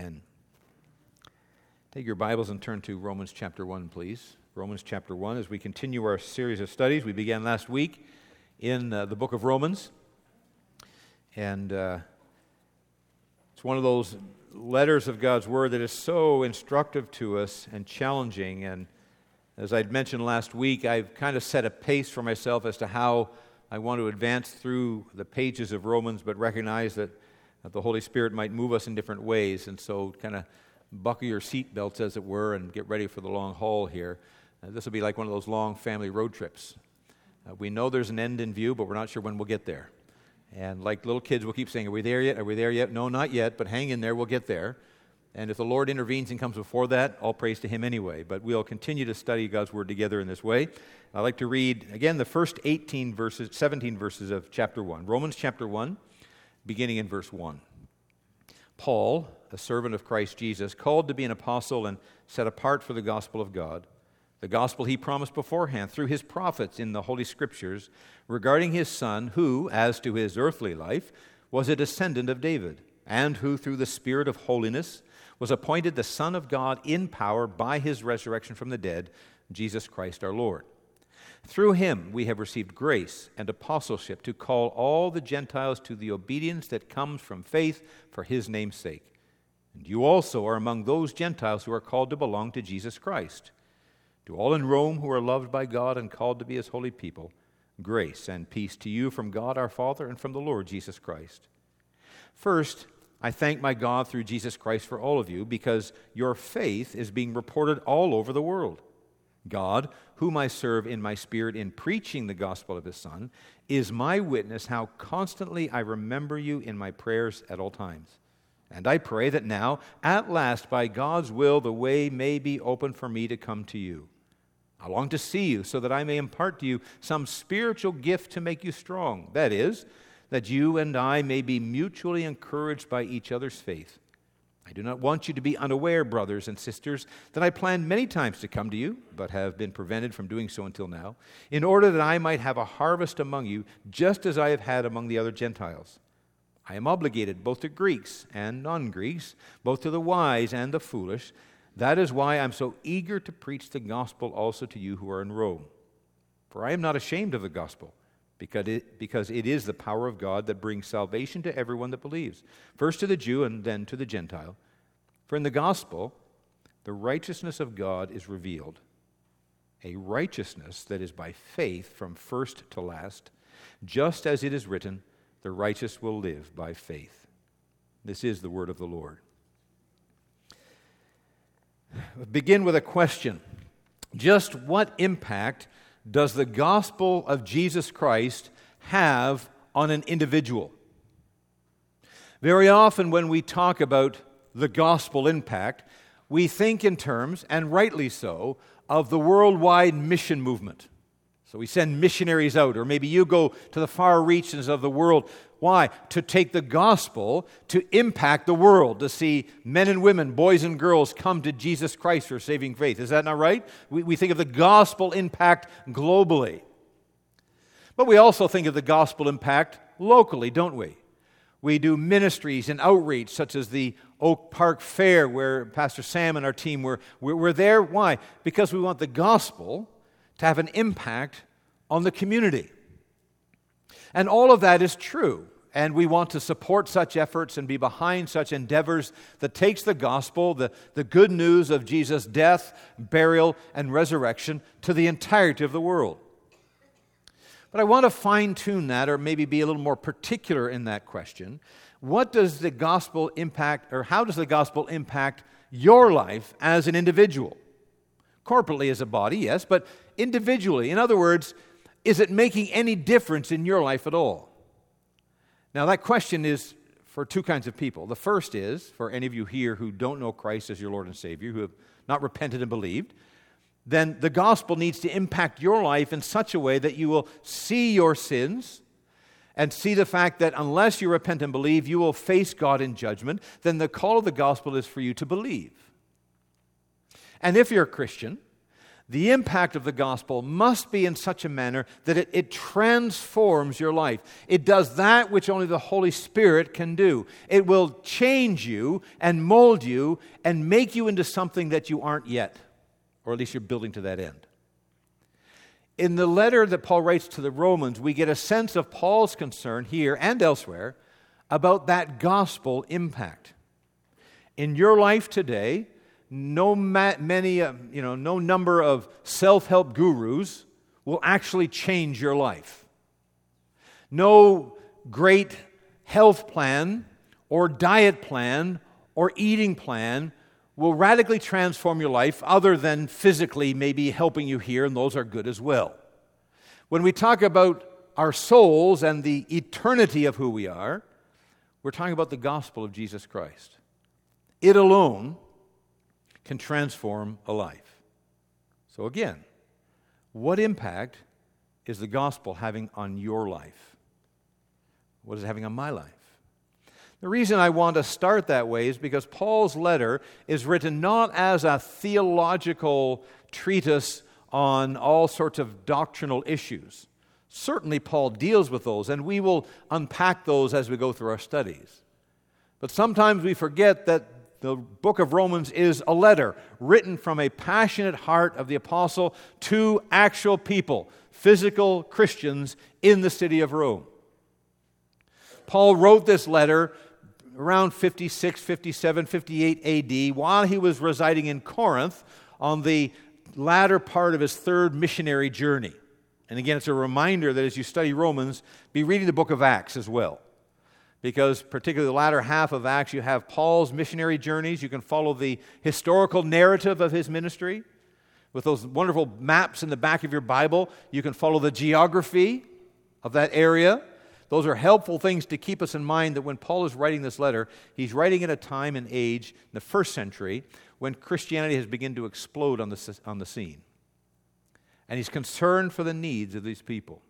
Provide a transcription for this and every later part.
Amen. Take your Bibles and turn to Romans chapter 1, please. Romans chapter 1, as we continue our series of studies. We began last week in the book of Romans. And it's one of those letters of God's Word that is so instructive to us and challenging. And as I'd mentioned last week, I've kind of set a pace for myself as to how I want to advance through the pages of Romans, but recognize that the Holy Spirit might move us in different ways. And so kind of buckle your seatbelts, as it were, and get ready for the long haul here. This will be like one of those long family road trips. We know there's an end in view, but we're not sure when we'll get there. And like little kids, we'll keep saying, are we there yet? Are we there yet? No, not yet, but hang in there, we'll get there. And if the Lord intervenes and comes before that, all praise to Him anyway. But we'll continue to study God's Word together in this way. I'd like to read, again, the first 17 verses of chapter 1. Romans chapter 1, beginning in verse 1. Paul, a servant of Christ Jesus, called to be an apostle and set apart for the gospel of God, the gospel He promised beforehand through His prophets in the Holy Scriptures regarding His Son, who, as to His earthly life, was a descendant of David, and who, through the Spirit of holiness, was appointed the Son of God in power by His resurrection from the dead, Jesus Christ our Lord. Through Him we have received grace and apostleship to call all the Gentiles to the obedience that comes from faith for His name's sake. And you also are among those Gentiles who are called to belong to Jesus Christ. To all in Rome who are loved by God and called to be His holy people, grace and peace to you from God our Father and from the Lord Jesus Christ. First, I thank my God through Jesus Christ for all of you, because your faith is being reported all over the world. God, whom I serve in my spirit in preaching the gospel of His Son, is my witness how constantly I remember you in my prayers at all times. And I pray that now, at last, by God's will, the way may be open for me to come to you. I long to see you so that I may impart to you some spiritual gift to make you strong. That is, that you and I may be mutually encouraged by each other's faith. I do not want you to be unaware, brothers and sisters, that I planned many times to come to you, but have been prevented from doing so until now, in order that I might have a harvest among you, just as I have had among the other Gentiles. I am obligated both to Greeks and non-Greeks, both to the wise and the foolish. That is why I am so eager to preach the gospel also to you who are in Rome. For I am not ashamed of the gospel, because it is the power of God that brings salvation to everyone that believes, first to the Jew and then to the Gentile. For in the gospel, the righteousness of God is revealed, a righteousness that is by faith from first to last, just as it is written, the righteous will live by faith. This is the word of the Lord. Begin with a question. Just what impact does the gospel of Jesus Christ have on an individual? Very often when we talk about the gospel impact, we think in terms, and rightly so, of the worldwide mission movement. So we send missionaries out, or maybe you go to the far reaches of the world. Why? To take the gospel to impact the world, to see men and women, boys and girls come to Jesus Christ for saving faith. Is that not right? We think of the gospel impact globally. But we also think of the gospel impact locally, don't we? We do ministries and outreach, such as the Oak Park Fair, where Pastor Sam and our team we're there. Why? Because we want the gospel to have an impact on the community. And all of that is true, and we want to support such efforts and be behind such endeavors that takes the gospel, the good news of Jesus' death, burial, and resurrection to the entirety of the world. But I want to fine-tune that, or maybe be a little more particular in that question. What does the gospel impact, or how does the gospel impact your life as an individual? Corporately as a body, yes, but individually. In other words, is it making any difference in your life at all? Now, that question is for two kinds of people. The first is, for any of you here who don't know Christ as your Lord and Savior, who have not repented and believed, then the gospel needs to impact your life in such a way that you will see your sins and see the fact that unless you repent and believe, you will face God in judgment. Then the call of the gospel is for you to believe. And if you're a Christian, the impact of the gospel must be in such a manner that it transforms your life. It does that which only the Holy Spirit can do. It will change you and mold you and make you into something that you aren't yet, or at least you're building to that end. In the letter that Paul writes to the Romans, we get a sense of Paul's concern here and elsewhere about that gospel impact. In your life today, no number of self-help gurus will actually change your life. No great health plan or diet plan or eating plan will radically transform your life other than physically maybe helping you here, and those are good as well. When we talk about our souls and the eternity of who we are, we're talking about the gospel of Jesus Christ. It alone can transform a life. So again, what impact is the gospel having on your life? What is it having on my life? The reason I want to start that way is because Paul's letter is written not as a theological treatise on all sorts of doctrinal issues. Certainly Paul deals with those, and we will unpack those as we go through our studies. But sometimes we forget that the book of Romans is a letter written from a passionate heart of the apostle to actual people, physical Christians in the city of Rome. Paul wrote this letter around 56, 57, 58 AD while he was residing in Corinth on the latter part of his third missionary journey. And again, it's a reminder that as you study Romans, be reading the book of Acts as well. Because particularly the latter half of Acts, you have Paul's missionary journeys. You can follow the historical narrative of his ministry. With those wonderful maps in the back of your Bible, you can follow the geography of that area. Those are helpful things to keep us in mind that when Paul is writing this letter, he's writing at a time and age in the first century when Christianity has begun to explode on the scene. And he's concerned for the needs of these people.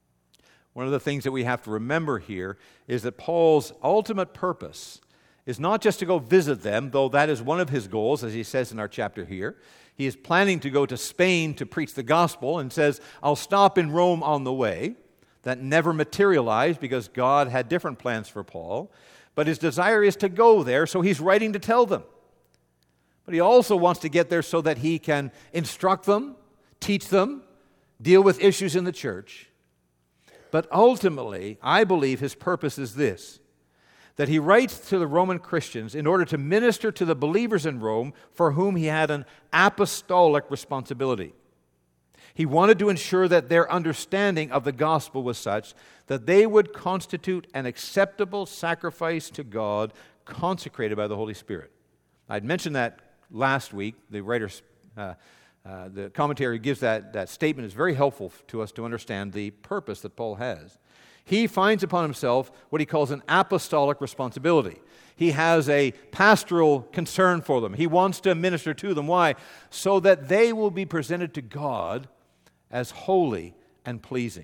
One of the things that we have to remember here is that Paul's ultimate purpose is not just to go visit them, though that is one of his goals, as he says in our chapter here. He is planning to go to Spain to preach the gospel and says, I'll stop in Rome on the way. That never materialized because God had different plans for Paul. But his desire is to go there, so he's writing to tell them. But he also wants to get there so that he can instruct them, teach them, deal with issues in the church. But ultimately, I believe his purpose is this, that he writes to the Roman Christians in order to minister to the believers in Rome for whom he had an apostolic responsibility. He wanted to ensure that their understanding of the gospel was such that they would constitute an acceptable sacrifice to God consecrated by the Holy Spirit. I'd mentioned that last week. The writer's the commentary gives that statement is very helpful to us to understand the purpose that Paul has. He finds upon himself what he calls an apostolic responsibility. He has a pastoral concern for them. He wants to minister to them. Why? So that they will be presented to God as holy and pleasing.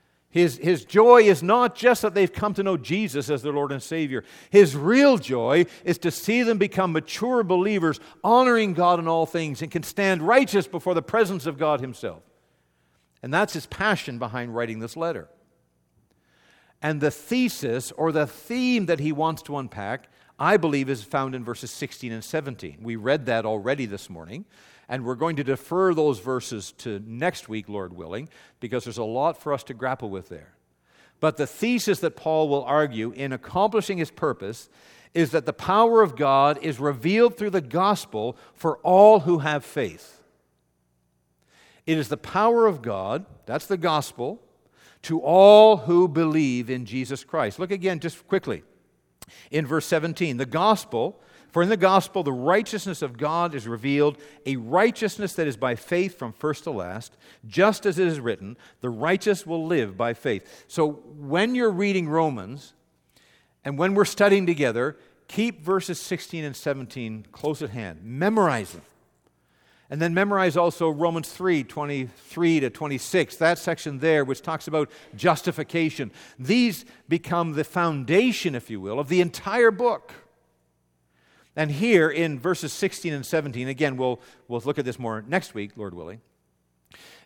His joy is not just that they've come to know Jesus as their Lord and Savior. His real joy is to see them become mature believers, honoring God in all things, and can stand righteous before the presence of God himself. And that's his passion behind writing this letter. And the thesis or the theme that he wants to unpack, I believe, is found in verses 16 and 17. We read that already this morning. And we're going to defer those verses to next week, Lord willing, because there's a lot for us to grapple with there. But the thesis that Paul will argue in accomplishing his purpose is that the power of God is revealed through the gospel for all who have faith. It is the power of God, that's the gospel, to all who believe in Jesus Christ. Look again just quickly in verse 17. The gospel... For in the gospel, the righteousness of God is revealed, a righteousness that is by faith from first to last, just as it is written, the righteous will live by faith. So when you're reading Romans, and when we're studying together, keep verses 16 and 17 close at hand. Memorize them. And then memorize also Romans 3, 23 to 26, that section there which talks about justification. These become the foundation, if you will, of the entire book. And here in verses 16 and 17, again, we'll look at this more next week, Lord willing.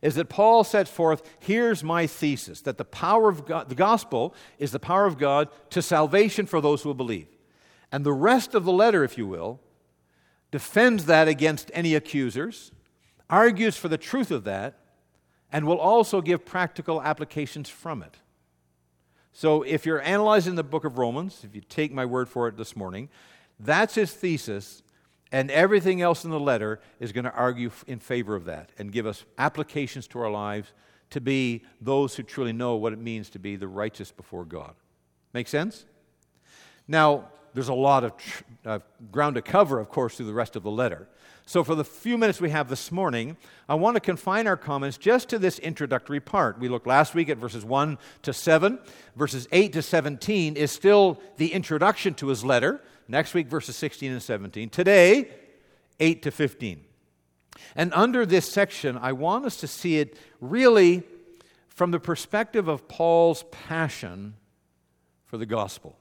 is that Paul sets forth, here's my thesis, that the power of God, the gospel is the power of God to salvation for those who will believe. And the rest of the letter, if you will, defends that against any accusers, argues for the truth of that, and will also give practical applications from it. So if you're analyzing the book of Romans, if you take my word for it this morning, that's his thesis, and everything else in the letter is going to argue in favor of that and give us applications to our lives to be those who truly know what it means to be the righteous before God. Make sense? Now, there's a lot of ground to cover, of course, through the rest of the letter. So for the few minutes we have this morning, I want to confine our comments just to this introductory part. We looked last week at verses 1 to 7. Verses 8 to 17 is still the introduction to his letter. Next week, verses 16 and 17. Today, 8 to 15. And under this section, I want us to see it really from the perspective of Paul's passion for the gospel.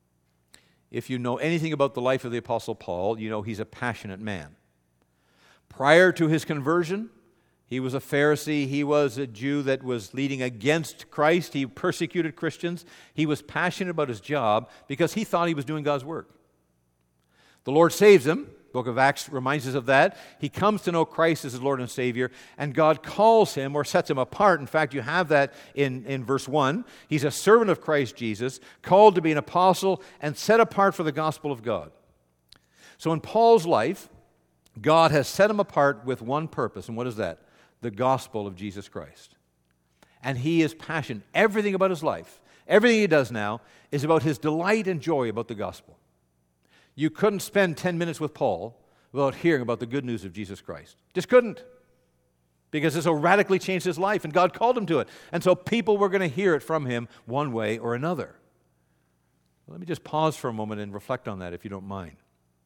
If you know anything about the life of the Apostle Paul, you know he's a passionate man. Prior to his conversion, he was a Pharisee. He was a Jew that was leading against Christ. He persecuted Christians. He was passionate about his job because he thought he was doing God's work. The Lord saves him. The book of Acts reminds us of that. He comes to know Christ as his Lord and Savior, and God calls him or sets him apart. In fact, you have that in verse 1. He's a servant of Christ Jesus, called to be an apostle and set apart for the gospel of God. So in Paul's life, God has set him apart with one purpose, and what is that? The gospel of Jesus Christ. And he is passionate. Everything about his life, everything he does now, is about his delight and joy about the gospel. You couldn't spend 10 minutes with Paul without hearing about the good news of Jesus Christ. Just couldn't. Because it so radically changed his life, and God called him to it. And so people were going to hear it from him one way or another. Let me just pause for a moment and reflect on that, if you don't mind.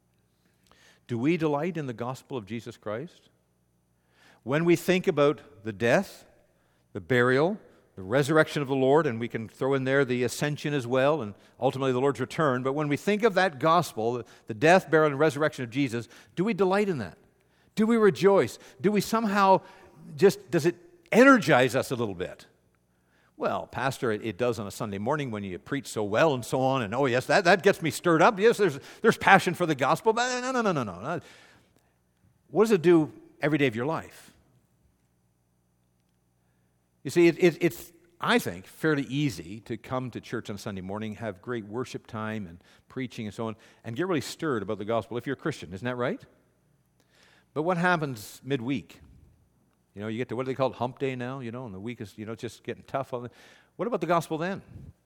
Do we delight in the gospel of Jesus Christ? When we think about the death, the burial, the resurrection of the Lord, and we can throw in there the ascension as well, and ultimately the Lord's return, but when we think of that gospel, the death, burial, and resurrection of Jesus, do we delight in that? Do we rejoice? Do we somehow does it energize us a little bit? Well, Pastor, it does on a Sunday morning when you preach so well and so on, and oh yes, that gets me stirred up. Yes, there's passion for the gospel, but no. What does it do every day of your life? You see, it's, I think, fairly easy to come to church on Sunday morning, have great worship time and preaching and so on, and get really stirred about the gospel if you're a Christian. Isn't that right? But what happens midweek? You know, you get to, what do they call it, hump day now, and the week is, just getting tough. What about the gospel then?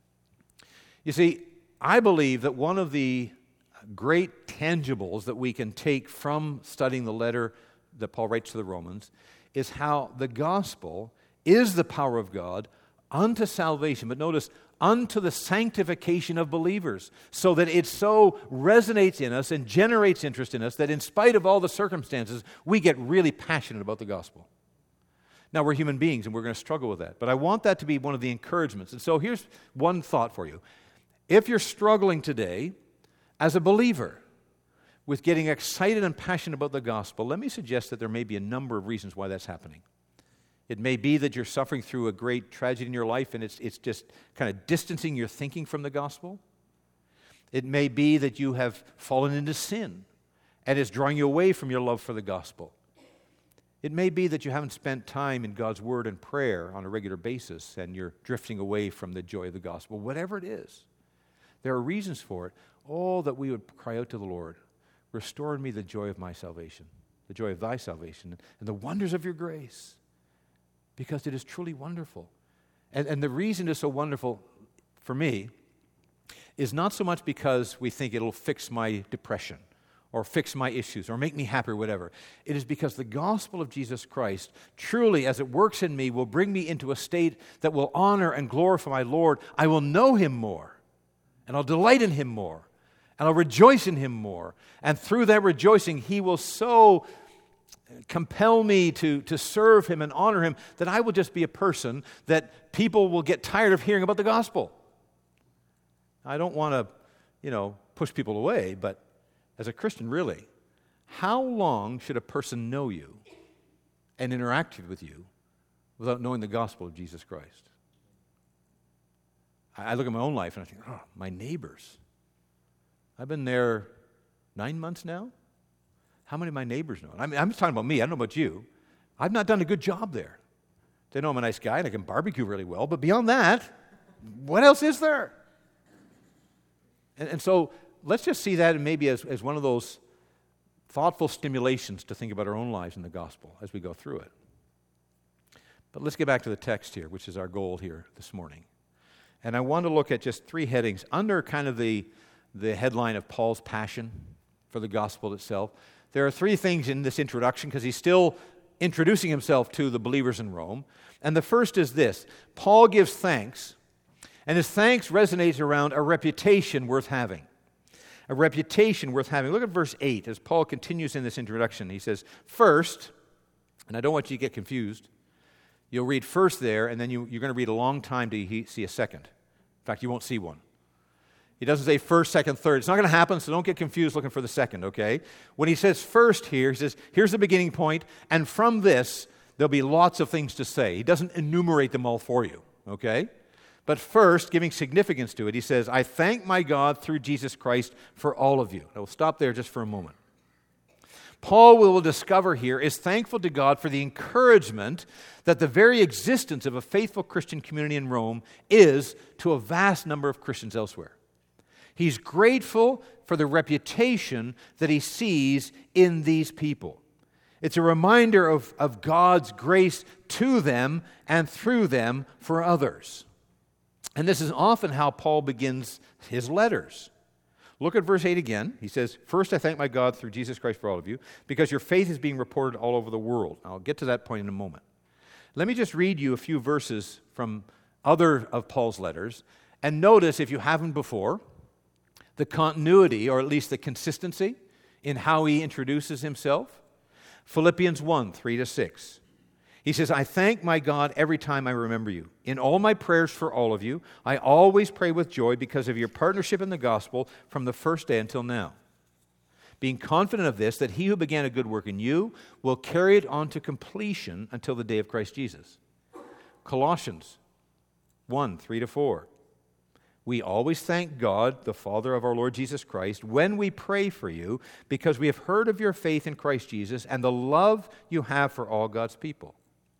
You see, I believe that one of the great tangibles that we can take from studying the letter that Paul writes to the Romans is how the gospel is the power of God unto salvation. But notice, unto the sanctification of believers, so that it so resonates in us and generates interest in us that in spite of all the circumstances, we get really passionate about the gospel. Now, we're human beings and we're going to struggle with that, but I want that to be one of the encouragements. And so here's one thought for you. If you're struggling today as a believer with getting excited and passionate about the gospel, let me suggest that there may be a number of reasons why that's happening. It may be that you're suffering through a great tragedy in your life and it's just kind of distancing your thinking from the gospel. It may be that you have fallen into sin and it's drawing you away from your love for the gospel. It may be that you haven't spent time in God's word and prayer on a regular basis and you're drifting away from the joy of the gospel. Whatever it is, there are reasons for it. Oh, that we would cry out to the Lord, restore in me the joy of my salvation, the joy of thy salvation, and the wonders of your grace. Because it is truly wonderful. And the reason it's so wonderful for me is not so much because we think it'll fix my depression or fix my issues or make me happy or whatever. It is because the gospel of Jesus Christ, truly as it works in me, will bring me into a state that will honor and glorify my Lord. I will know him more, and I'll delight in him more, and I'll rejoice in him more. And through that rejoicing, he will so compel me to serve him and honor him that I will just be a person that people will get tired of hearing about the gospel. I don't want to, push people away, but as a Christian, really, how long should a person know you and interact with you without knowing the gospel of Jesus Christ. I look at my own life and I think, oh, my neighbors. I've been there 9 months now. How many of my neighbors know? I mean, I'm just talking about me. I don't know about you. I've not done a good job there. They know I'm a nice guy and I can barbecue really well, but beyond that, what else is there? And so let's just see that maybe as one of those thoughtful stimulations to think about our own lives in the gospel as we go through it. But let's get back to the text here, which is our goal here this morning. And I want to look at just 3 headings under kind of the headline of Paul's passion for the gospel itself. There are 3 things in this introduction because he's still introducing himself to the believers in Rome. And the first is this: Paul gives thanks, and his thanks resonates around a reputation worth having. A reputation worth having. Look at verse 8 as Paul continues in this introduction. He says, first, and I don't want you to get confused, you'll read first there, and then you're going to read a long time till you see a second. In fact, you won't see one. He doesn't say first, second, third. It's not going to happen, so don't get confused looking for the second, okay? When he says first here, he says, here's the beginning point, and from this, there'll be lots of things to say. He doesn't enumerate them all for you, okay? But first, giving significance to it, he says, I thank my God through Jesus Christ for all of you. I will stop there just for a moment. Paul, we will discover here, is thankful to God for the encouragement that the very existence of a faithful Christian community in Rome is to a vast number of Christians elsewhere. He's grateful for the reputation that he sees in these people. It's a reminder of God's grace to them and through them for others. And this is often how Paul begins his letters. Look at verse 8 again. He says, first I thank my God through Jesus Christ for all of you, because your faith is being reported all over the world. I'll get to that point in a moment. Let me just read you a few verses from other of Paul's letters, and notice, if you haven't before, the continuity, or at least the consistency, in how he introduces himself. Philippians 1, 3-6. He says, I thank my God every time I remember you. In all my prayers for all of you, I always pray with joy because of your partnership in the gospel from the first day until now. Being confident of this, that he who began a good work in you will carry it on to completion until the day of Christ Jesus. Colossians 1, 3-4. We always thank God, the Father of our Lord Jesus Christ, when we pray for you, because we have heard of your faith in Christ Jesus and the love you have for all God's people.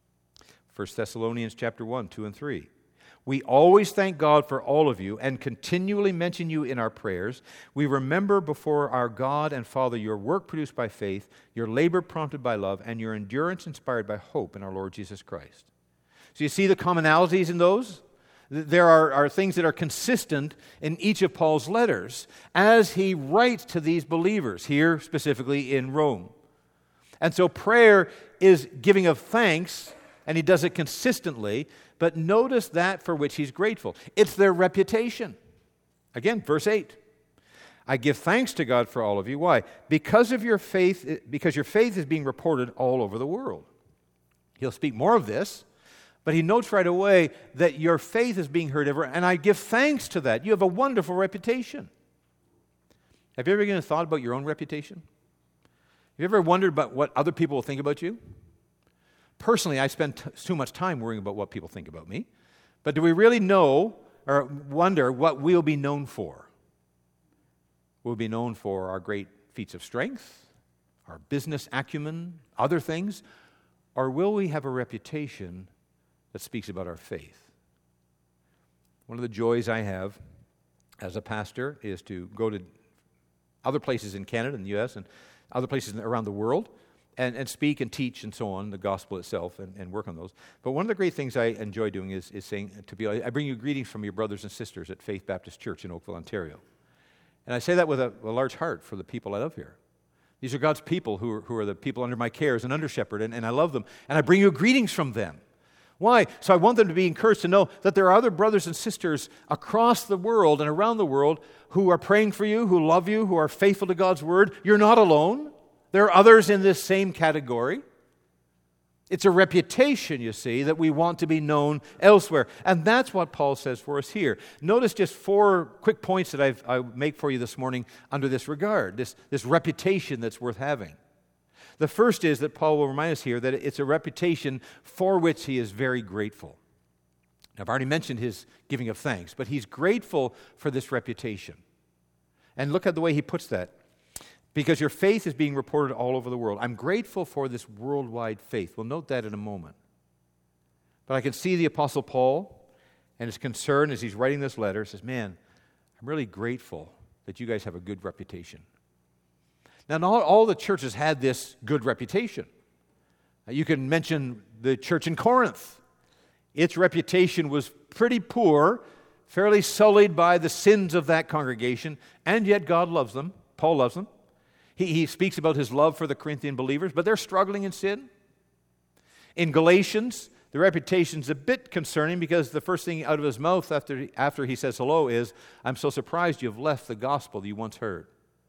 1 Thessalonians chapter 1, 2 and 3. We always thank God for all of you and continually mention you in our prayers. We remember before our God and Father your work produced by faith, your labor prompted by love, and your endurance inspired by hope in our Lord Jesus Christ. So you see the commonalities in those? There are things that are consistent in each of Paul's letters as he writes to these believers, here specifically in Rome. And so prayer is giving of thanks, and he does it consistently, but notice that for which he's grateful. It's their reputation. Again, verse 8. I give thanks to God for all of you. Why? Because your faith is being reported all over the world. He'll speak more of this, but he notes right away that your faith is being heard everywhere, and I give thanks to that. You have a wonderful reputation. Have you ever given a thought about your own reputation? Have you ever wondered about what other people will think about you? Personally, I spend too much time worrying about what people think about me. But do we really know or wonder what we'll be known for? We'll be known for our great feats of strength, our business acumen, other things, or will we have a reputation that speaks about our faith? One of the joys I have as a pastor is to go to other places in Canada and the U.S. and other places around the world and speak and teach and so on, the gospel itself, and work on those. But one of the great things I enjoy doing is saying to people, I bring you greetings from your brothers and sisters at Faith Baptist Church in Oakville, Ontario. And I say that with a large heart for the people I love here. These are God's people who are the people under my care as an under-shepherd, and I love them. And I bring you greetings from them. Why? So I want them to be encouraged to know that there are other brothers and sisters across the world and around the world who are praying for you, who love you, who are faithful to God's word. You're not alone. There are others in this same category. It's a reputation, you see, that we want to be known elsewhere. And that's what Paul says for us here. Notice just 4 quick points that I make for you this morning under this regard, this reputation that's worth having. The first is that Paul will remind us here that it's a reputation for which he is very grateful. Now, I've already mentioned his giving of thanks, but he's grateful for this reputation. And look at the way he puts that. Because your faith is being reported all over the world. I'm grateful for this worldwide faith. We'll note that in a moment. But I can see the Apostle Paul and his concern as he's writing this letter. He says, man, I'm really grateful that you guys have a good reputation. Now, not all the churches had this good reputation. You can mention the church in Corinth. Its reputation was pretty poor, fairly sullied by the sins of that congregation, and yet God loves them. Paul loves them. He speaks about his love for the Corinthian believers, but they're struggling in sin. In Galatians, the reputation's a bit concerning because the first thing out of his mouth after he says hello is, I'm so surprised you have left the gospel that you once heard.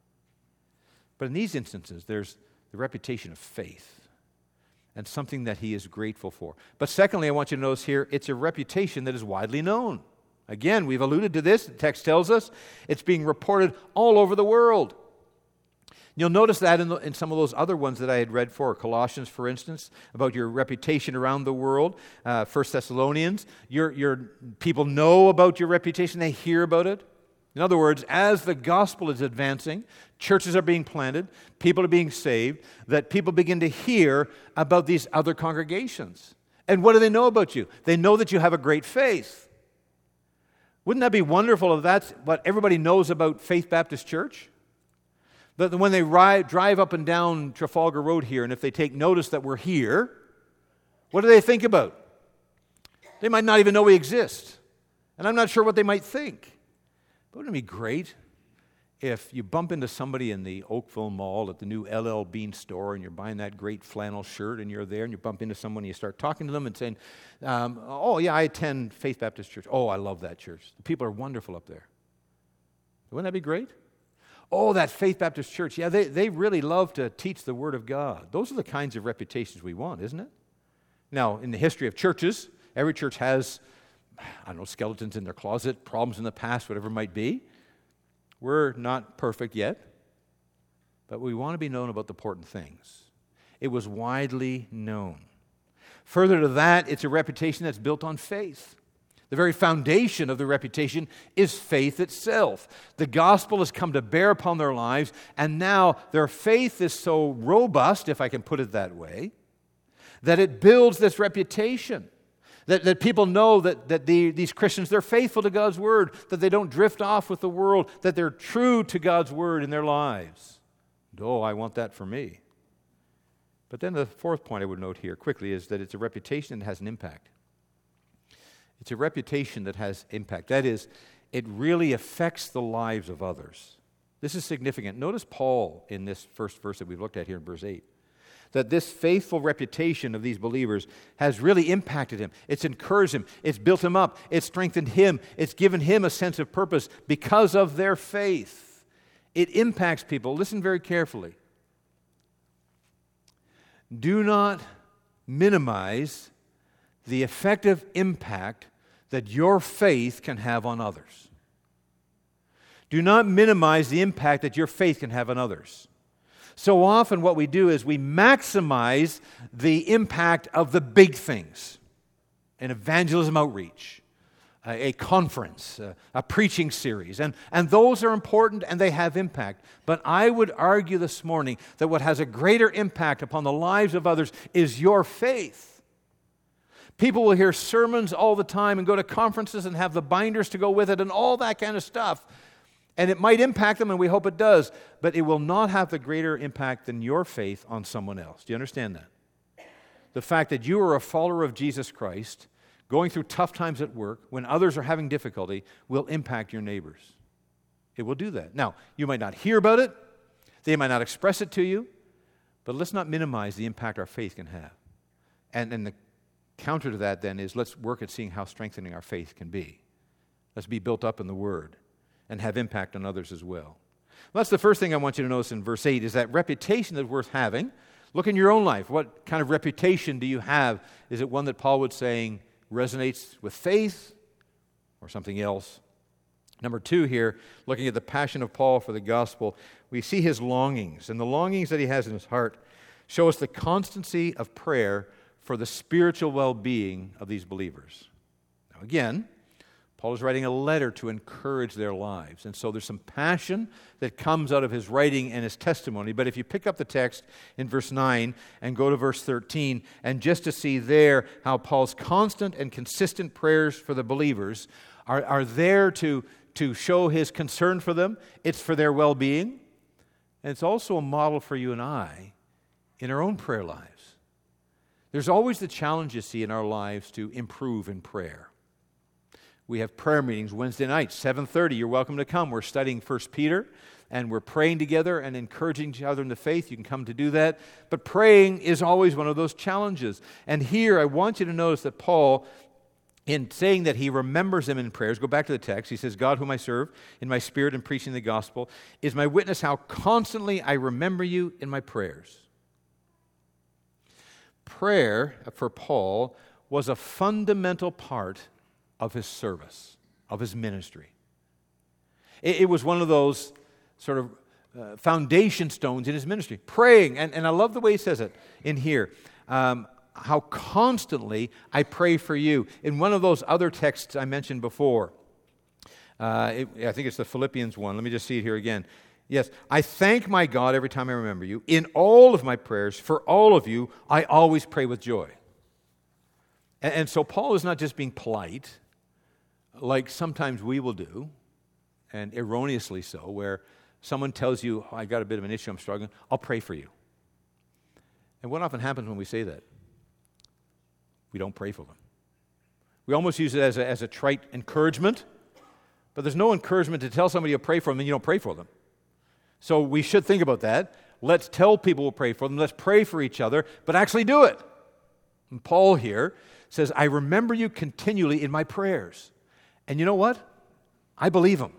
But in these instances, there's the reputation of faith and something that he is grateful for. But secondly, I want you to notice here, it's a reputation that is widely known. Again, we've alluded to this. The text tells us it's being reported all over the world. You'll notice that in some of those other ones that I had read for, Colossians, for instance, about your reputation around the world. 1 Thessalonians, your people know about your reputation. They hear about it. In other words, as the gospel is advancing, churches are being planted, people are being saved, that people begin to hear about these other congregations. And what do they know about you? They know that you have a great faith. Wouldn't that be wonderful if that's what everybody knows about Faith Baptist Church? That when they drive up and down Trafalgar Road here, and if they take notice that we're here, what do they think about? They might not even know we exist. And I'm not sure what they might think. But wouldn't it be great if you bump into somebody in the Oakville Mall at the new LL Bean store and you're buying that great flannel shirt and you're there and you bump into someone and you start talking to them and saying, oh, yeah, I attend Faith Baptist Church. Oh, I love that church. The people are wonderful up there. Wouldn't that be great? Oh, that Faith Baptist Church. Yeah, they really love to teach the Word of God. Those are the kinds of reputations we want, isn't it? Now, in the history of churches, every church has, I don't know, skeletons in their closet, problems in the past, whatever it might be. We're not perfect yet, but we want to be known about the important things. It was widely known. Further to that, it's a reputation that's built on faith. The very foundation of the reputation is faith itself. The gospel has come to bear upon their lives, and now their faith is so robust, if I can put it that way, that it builds this reputation. That people know that these Christians, they're faithful to God's Word, that they don't drift off with the world, that they're true to God's Word in their lives. And, oh, I want that for me. But then the fourth point I would note here quickly is that it's a reputation that has an impact. It's a reputation that has impact. That is, it really affects the lives of others. This is significant. Notice Paul in this first verse that we've looked at here in verse 8. That this faithful reputation of these believers has really impacted him. It's encouraged him. It's built him up. It's strengthened him. It's given him a sense of purpose because of their faith. It impacts people. Listen very carefully. Do not minimize the effective impact that your faith can have on others. Do not minimize the impact that your faith can have on others. So often what we do is we maximize the impact of the big things. An evangelism outreach, a conference, a preaching series. And those are important and they have impact. But I would argue this morning that what has a greater impact upon the lives of others is your faith. People will hear sermons all the time and go to conferences and have the binders to go with it and all that kind of stuff. And it might impact them, and we hope it does, but it will not have the greater impact than your faith on someone else. Do you understand that? The fact that you are a follower of Jesus Christ, going through tough times at work, when others are having difficulty, will impact your neighbors. It will do that. Now, you might not hear about it, they might not express it to you, but let's not minimize the impact our faith can have. And the counter to that then is let's work at seeing how strengthening our faith can be. Let's be built up in the Word and have impact on others as well. That's the first thing I want you to notice in verse 8 is that reputation that's worth having. Look in your own life. What kind of reputation do you have? Is it one that Paul would say resonates with faith or something else? Number two here, looking at the passion of Paul for the gospel, we see his longings. And the longings that he has in his heart show us the constancy of prayer for the spiritual well-being of these believers. Now again, Paul is writing a letter to encourage their lives. And so there's some passion that comes out of his writing and his testimony. But if you pick up the text in verse 9 and go to verse 13, and just to see there how Paul's constant and consistent prayers for the believers are there to show his concern for them. It's for their well-being. And it's also a model for you and I in our own prayer lives. There's always the challenge, you see, in our lives to improve in prayer. We have prayer meetings Wednesday nights, 7:30. You're welcome to come. We're studying 1 Peter, and we're praying together and encouraging each other in the faith. You can come to do that. But praying is always one of those challenges. And here I want you to notice that Paul, in saying that he remembers them in prayers, go back to the text. He says, God whom I serve in my spirit and preaching the gospel is my witness how constantly I remember you in my prayers. Prayer for Paul was a fundamental part of his service, of his ministry. It was one of those sort of foundation stones in his ministry. Praying, and I love the way he says it in here, how constantly I pray for you. In one of those other texts I mentioned before, I think it's the Philippians one. Let me just see it here again. Yes, I thank my God every time I remember you. In all of my prayers, for all of you, I always pray with joy. And so Paul is not just being polite, like sometimes we will do, and erroneously so, where someone tells you, I got a bit of an issue, I'm struggling, I'll pray for you. And what often happens when we say that? We don't pray for them. We almost use it as a trite encouragement, but there's no encouragement to tell somebody you'll pray for them and you don't pray for them. So we should think about that. Let's tell people we'll pray for them. Let's pray for each other, but actually do it. And Paul here says, I remember you continually in my prayers. And you know what? I believe him.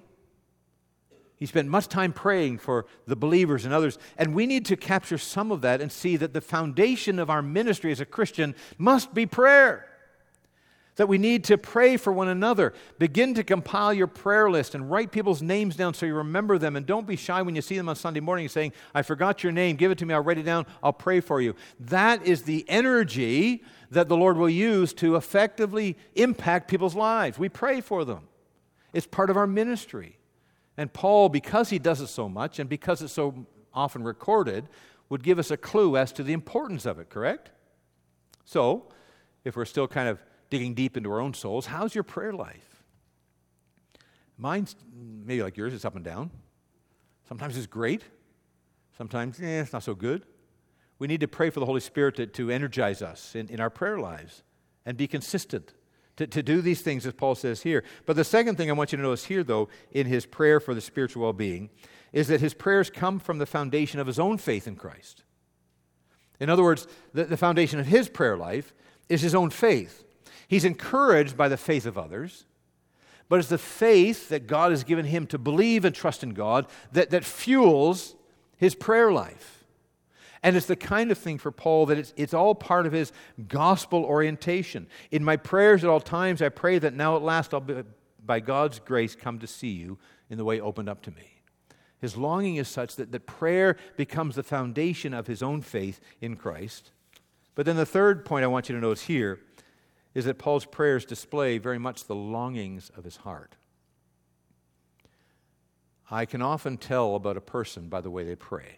He spent much time praying for the believers and others. And we need to capture some of that and see that the foundation of our ministry as a Christian must be prayer. That we need to pray for one another. Begin to compile your prayer list and write people's names down so you remember them. And don't be shy when you see them on Sunday morning saying, I forgot your name, give it to me, I'll write it down, I'll pray for you. That is the energy that the Lord will use to effectively impact people's lives. We pray for them. It's part of our ministry. And Paul, because he does it so much and because it's so often recorded, would give us a clue as to the importance of it, correct? So, if we're still kind of digging deep into our own souls, how's your prayer life? Mine's maybe like yours, it's up and down. Sometimes it's great. Sometimes, it's not so good. We need to pray for the Holy Spirit to energize us in our prayer lives and be consistent, to do these things as Paul says here. But the second thing I want you to notice here, though, in his prayer for the spiritual well-being, is that his prayers come from the foundation of his own faith in Christ. In other words, the foundation of his prayer life is his own faith. He's encouraged by the faith of others, but it's the faith that God has given him to believe and trust in God that fuels his prayer life. And it's the kind of thing for Paul that it's all part of his gospel orientation. In my prayers at all times, I pray that now at last I'll be, by God's grace, come to see you in the way opened up to me. His longing is such that prayer becomes the foundation of his own faith in Christ. But then the third point I want you to notice here is that Paul's prayers display very much the longings of his heart. I can often tell about a person by the way they pray.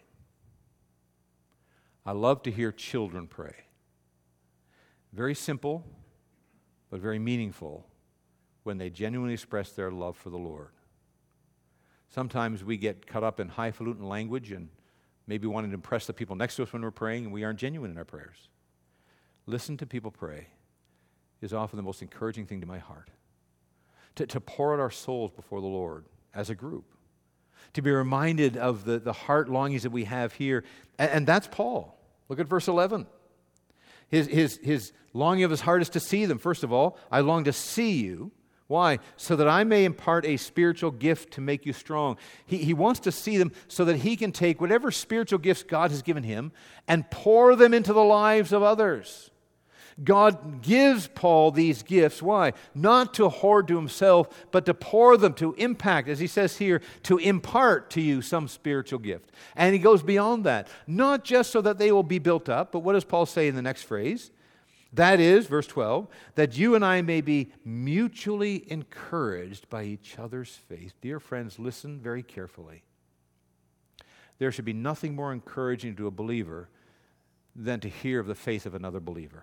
I love to hear children pray. Very simple, but very meaningful when they genuinely express their love for the Lord. Sometimes we get caught up in highfalutin language and maybe wanting to impress the people next to us when we're praying, and we aren't genuine in our prayers. Listen to people pray is often the most encouraging thing to my heart. To pour out our souls before the Lord as a group. To be reminded of the heart longings that we have here. And that's Paul. Look at verse 11. His longing of his heart is to see them. First of all, I long to see you. Why? So that I may impart a spiritual gift to make you strong. He wants to see them so that he can take whatever spiritual gifts God has given him and pour them into the lives of others. God gives Paul these gifts. Why? Not to hoard to himself, but to pour them, to impact, as he says here, to impart to you some spiritual gift. And he goes beyond that. Not just so that they will be built up, but what does Paul say in the next phrase? That is, verse 12, that you and I may be mutually encouraged by each other's faith. Dear friends, listen very carefully. There should be nothing more encouraging to a believer than to hear of the faith of another believer.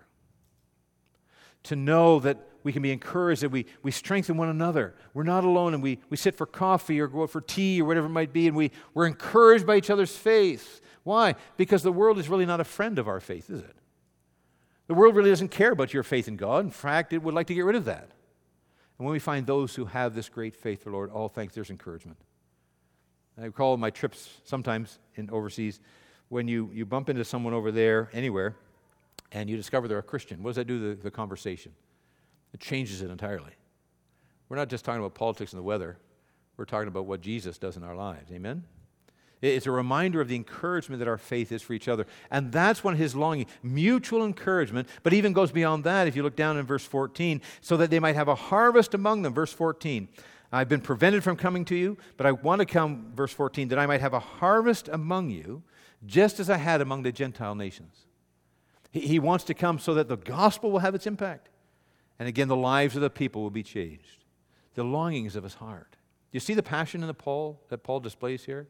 To know that we can be encouraged, that we strengthen one another. We're not alone, and we sit for coffee or go out for tea or whatever it might be, and we're encouraged by each other's faith. Why? Because the world is really not a friend of our faith, is it? The world really doesn't care about your faith in God. In fact, it would like to get rid of that. And when we find those who have this great faith for the Lord, all thanks, there's encouragement. I recall my trips sometimes in overseas, when you bump into someone over there, anywhere, and you discover they're a Christian. What does that do to the conversation? It changes it entirely. We're not just talking about politics and the weather. We're talking about what Jesus does in our lives. Amen? It's a reminder of the encouragement that our faith is for each other. And that's one of his longing, mutual encouragement, but even goes beyond that if you look down in verse 14, so that they might have a harvest among them. Verse 14, I've been prevented from coming to you, but I want to come, verse 14, that I might have a harvest among you, just as I had among the Gentile nations. He wants to come so that the gospel will have its impact. And again, the lives of the people will be changed. The longings of his heart. Do you see the passion in that Paul displays here?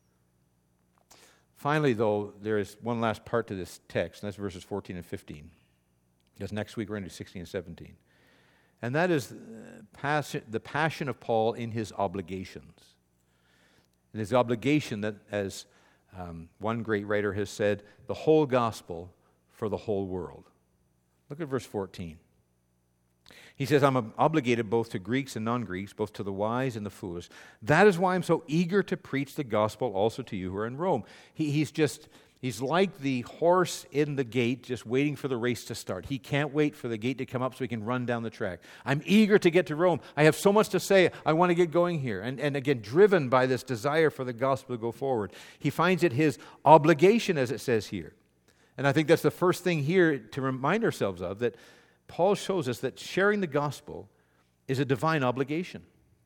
Finally, though, there is one last part to this text, and that's verses 14 and 15. Because next week we're going to do 16 and 17. And that is the passion of Paul in his obligations. And his obligation that, as one great writer has said, the whole gospel for the whole world. Look at verse 14. He says, I'm obligated both to Greeks and non-Greeks, both to the wise and the foolish. That is why I'm so eager to preach the gospel also to you who are in Rome. He's like the horse in the gate just waiting for the race to start. He can't wait for the gate to come up so he can run down the track. I'm eager to get to Rome. I have so much to say. I want to get going here. And again, driven by this desire for the gospel to go forward. He finds it his obligation, as it says here. And I think that's the first thing here to remind ourselves of, that Paul shows us that sharing the gospel is a divine obligation.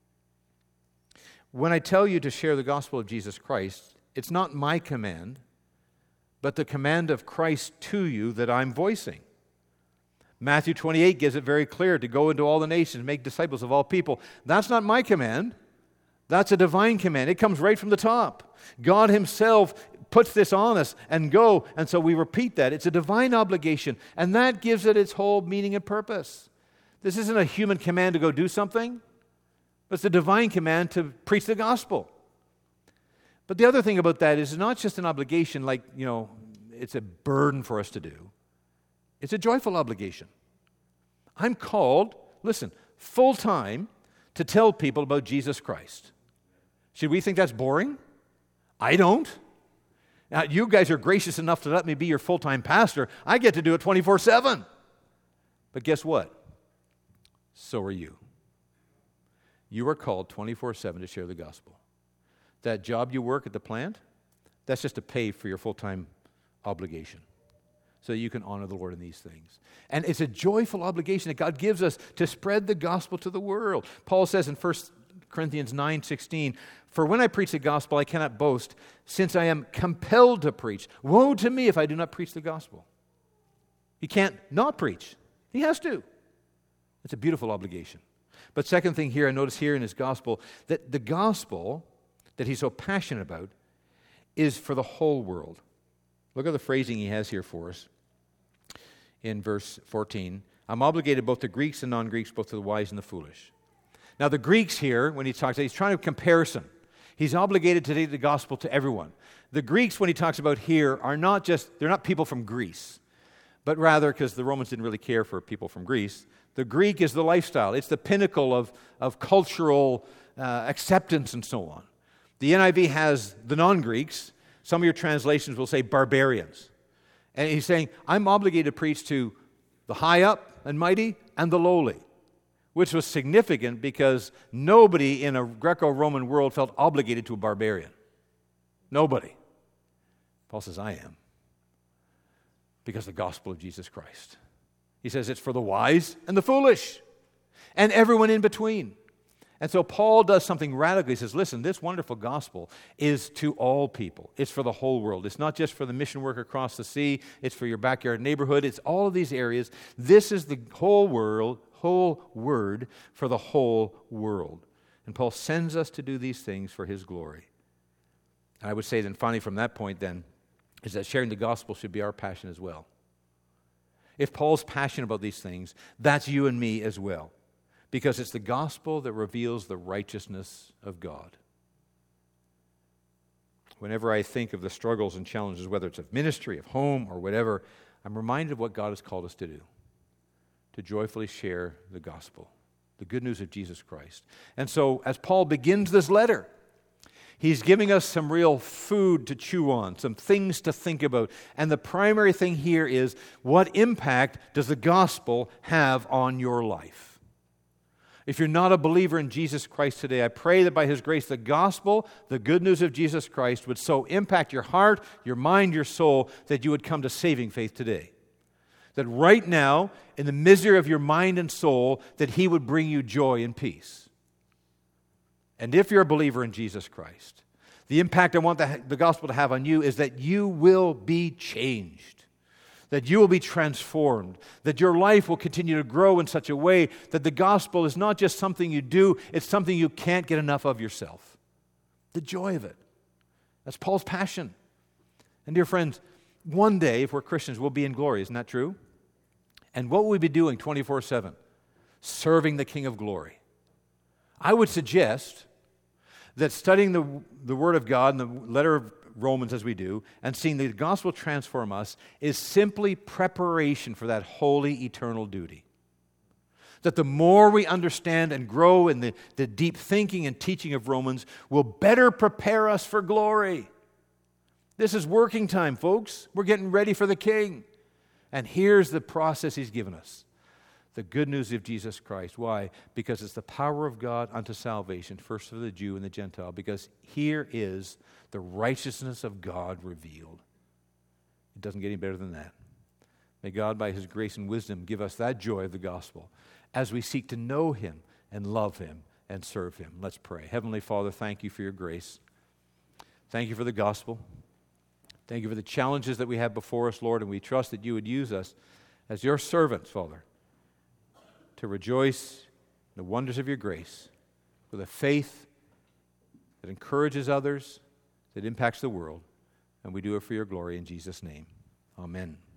When I tell you to share the gospel of Jesus Christ, it's not my command, but the command of Christ to you that I'm voicing. Matthew 28 gives it very clear to go into all the nations, make disciples of all people. That's not my command. That's a divine command. It comes right from the top. God himself puts this on us and go, and so we repeat that. It's a divine obligation, and that gives it its whole meaning and purpose. This isn't a human command to go do something, but it's a divine command to preach the gospel. But the other thing about that is it's not just an obligation like, it's a burden for us to do. It's a joyful obligation. I'm called, listen, full-time to tell people about Jesus Christ. Should we think that's boring? I don't. Now, you guys are gracious enough to let me be your full-time pastor. I get to do it 24/7. But guess what? So are you. You are called 24/7 to share the gospel. That job you work at the plant, that's just to pay for your full-time obligation so that you can honor the Lord in these things. And it's a joyful obligation that God gives us to spread the gospel to the world. Paul says in 1 Corinthians 9:16, for when I preach the gospel, I cannot boast, since I am compelled to preach. Woe to me if I do not preach the gospel. He can't not preach. He has to. It's a beautiful obligation. But second thing here, I notice here in his gospel, that the gospel that he's so passionate about is for the whole world. Look at the phrasing he has here for us in verse 14. I'm obligated both to Greeks and non-Greeks, both to the wise and the foolish. Now the Greeks here, when he talks, he's trying to comparison. He's obligated to take the gospel to everyone. The Greeks, when he talks about here, they're not people from Greece, but rather, because the Romans didn't really care for people from Greece, the Greek is the lifestyle. It's the pinnacle of cultural acceptance and so on. The NIV has the non-Greeks. Some of your translations will say barbarians. And he's saying, I'm obligated to preach to the high up and mighty and the lowly, which was significant because nobody in a Greco-Roman world felt obligated to a barbarian. Nobody. Paul says, I am. Because of the gospel of Jesus Christ. He says it's for the wise and the foolish and everyone in between. And so Paul does something radical. He says, listen, this wonderful gospel is to all people. It's for the whole world. It's not just for the mission work across the sea. It's for your backyard neighborhood. It's all of these areas. This is the whole word for the whole world. And Paul sends us to do these things for his glory. I would say then finally from that point then is that sharing the gospel should be our passion as well. If Paul's passionate about these things, that's you and me as well. Because it's the gospel that reveals the righteousness of God. Whenever I think of the struggles and challenges, whether it's of ministry, of home, or whatever, I'm reminded of what God has called us to do. To joyfully share the gospel, the good news of Jesus Christ. And so, as Paul begins this letter, he's giving us some real food to chew on, some things to think about. And the primary thing here is, what impact does the gospel have on your life? If you're not a believer in Jesus Christ today, I pray that by His grace, the gospel, the good news of Jesus Christ, would so impact your heart, your mind, your soul, that you would come to saving faith today. That right now, in the misery of your mind and soul, that He would bring you joy and peace. And if you're a believer in Jesus Christ, the impact I want the gospel to have on you is that you will be changed. That you will be transformed, that your life will continue to grow in such a way that the gospel is not just something you do, it's something you can't get enough of yourself. The joy of it. That's Paul's passion. And dear friends, one day, if we're Christians, we'll be in glory. Isn't that true? And what will we be doing 24/7? Serving the King of Glory. I would suggest that studying the Word of God and the letter of Romans as we do, and seeing the gospel transform us, is simply preparation for that holy, eternal duty. That the more we understand and grow in the deep thinking and teaching of Romans will better prepare us for glory. This is working time, folks. We're getting ready for the King. And here's the process He's given us. The good news of Jesus Christ. Why? Because it's the power of God unto salvation, first for the Jew and the Gentile. Because here is the righteousness of God revealed. It doesn't get any better than that. May God, by His grace and wisdom, give us that joy of the gospel as we seek to know Him and love Him and serve Him. Let's pray. Heavenly Father, thank You for Your grace. Thank You for the gospel. Thank You for the challenges that we have before us, Lord, and we trust that You would use us as Your servants, Father, to rejoice in the wonders of Your grace with a faith that encourages others, that impacts the world. And we do it for Your glory in Jesus' name. Amen.